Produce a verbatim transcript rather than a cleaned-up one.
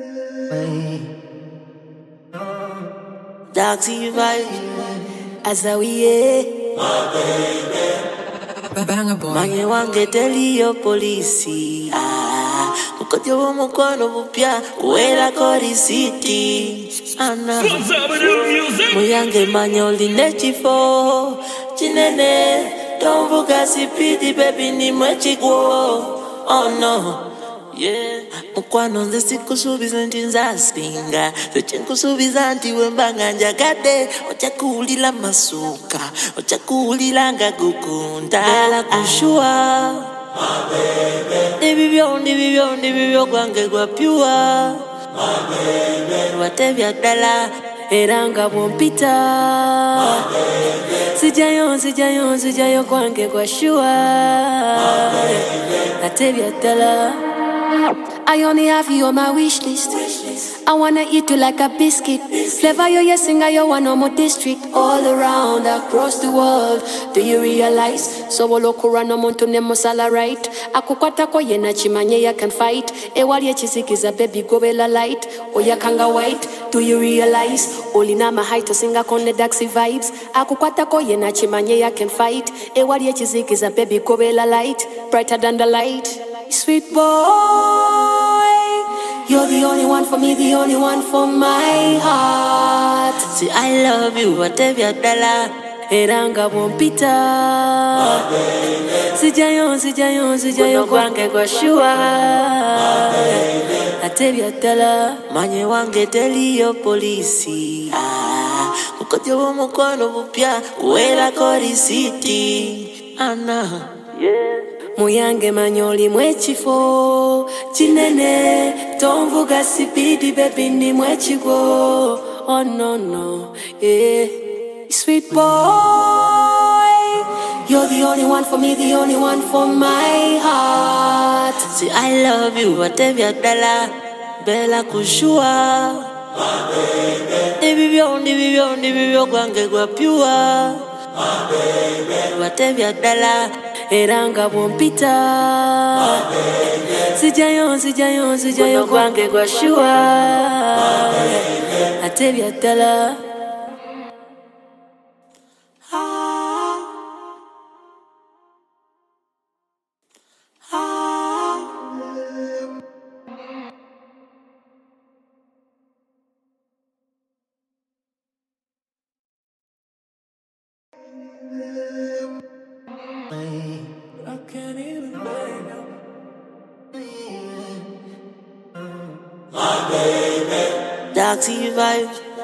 Dark sea vibe, as a we my baby. Banger boy. Manye wange teli yo polisi. Ah, mukotyo wo mukwano bupya kuwera kori city. Ana muyange manyo line chifo chinene. Don't forget sipidi baby ni mwechigwo. Oh no. Yeah, mukwano nze sikusuubiza nti nzasinga sekyekusuubiza nti wembanga njagade ojakuwulira masuuka ojakuwulira nga gukunda la kushua ndibibyo ndibibyo ndibibyo gwange gwa pyuwa watebya ddala era nga bwompita sijayo sijayo sijayo gwange gwa shua watebya ddala. I only have you on my wish list. I wanna eat you like a biscuit. Flavor you, yes, singer, you want no more district. All around, across the world. Do you realize? So wolo kurano montu nemo sala right. Akukwata ko yena chimanye ya can fight. Ewali ya chisikiza baby gobela light. Oya kanga white. Do you realize? Oli na mahaito singa kone daxi vibes. Akukwata ko yena chimanye ya can fight. Ewali ya chisikiza baby gobela light. Brighter than the light. Sweet boy, you're the only one for me, the only one for my heart. See, I love you, whatever dollar. Eranga wompita. Sijayo, sijayo, sijayo kwange kwa shua. Whatever dollar. Manye wange teli yo polisi. Ah, mukotyo wo mukwano bupya kuwera kori city. Ana, yeah. Muyange manyoli mwechifo chinene tomvuga sipidi baby ni mwechigwo. Oh no no, yeah. Sweet boy, you're the only one for me, the only one for my heart. See, I love you, whatever dollar. Bella kushua my baby. Ndibibyo ndibibyo ndibibyo gwange gwa pyuwa my baby. Whatever dollar. Eranga bwompita sijayo sijayo sijayo kwange kwa shua atebya ddala. I can't even blame you. My baby. Dark sea vibes.